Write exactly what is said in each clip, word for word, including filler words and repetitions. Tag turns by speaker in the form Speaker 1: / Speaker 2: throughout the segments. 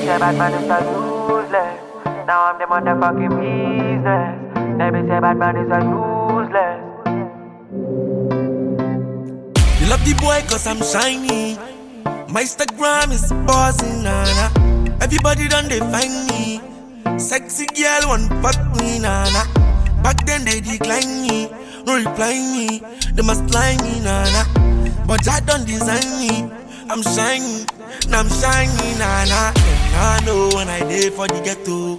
Speaker 1: say bad man is so useless. Now I'm the motherfucking business. They be say bad man is so useless.
Speaker 2: You love the boy cause I'm shiny. My Instagram is buzzing, nana. Everybody done they find me. Sexy girl want fuck me, nana. Back then they decline me, no reply me. They must lie me, nana. But I don't design me. I'm shiny, now I'm shiny, nana. I know when I did for the ghetto.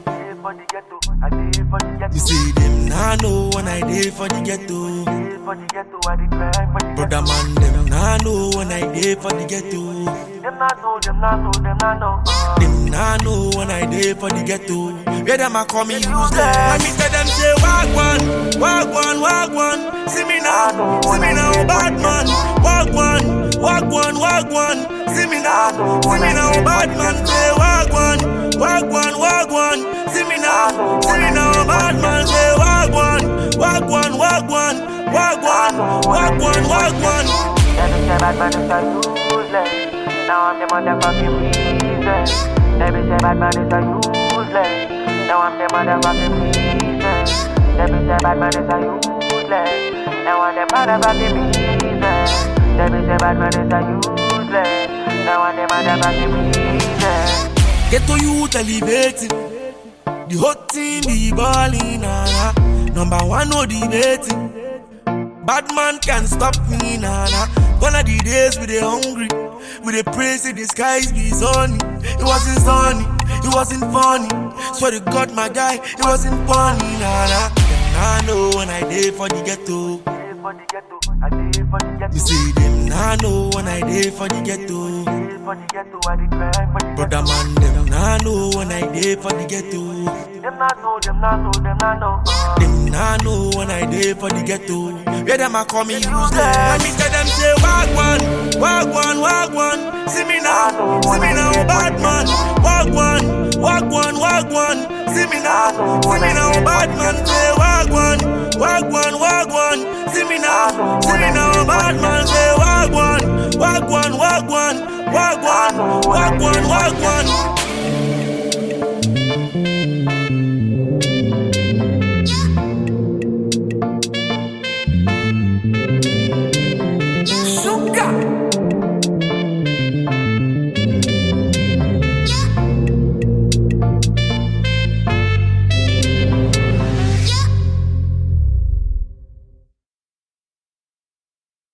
Speaker 2: You see them now know when I did for the ghetto. Brother man, them now know when I did for the ghetto.
Speaker 1: Them not know, them not know, them not know.
Speaker 2: Them now know when I did for the ghetto. Where them a call me useless. Let me tell them say walk one, walk one, walk one. See me now, see me now, bad man. Walk one, walk one, walk one. See me now, see me now, bad man. Say walk one, walk one, walk one. See me now, see me now, bad man. Say walk one, walk one, walk one, walk one, walk one, walk one.
Speaker 1: They be say bad man is so useless. Now I'm the motherfucking business. They be say bad man is so useless. Now I'm the motherfucking business. They be say bad man is so useless. Now I'm the motherfucking business. They be say bad man is so useless. Now I'm the motherfucking business.
Speaker 2: Get to you elevating. The whole team be balling, nana. Number one no debating. Bad man can't stop me, nana. Gone are the days we they hungry. We they praise the skies be sunny. It wasn't sunny, it wasn't funny. Swear to God, my guy, it wasn't funny, nana. I know when I did for the ghetto. You see them now know when I did for the ghetto. Brother man, them now know when I did for the ghetto.
Speaker 1: Them not know, them not know, them not know.
Speaker 2: Them now know when I did for the ghetto. Where them a call me useless. Let me tell them say walk one, walk one, walk one. See me now, see me now, bad man. Walk one, walk one, walk one. See me now, see me now, bad man. Say walk one, walk one, walk one. See me now, see me now, bad man. Say walk one, walk one, walk one, walk one, walk one, walk one.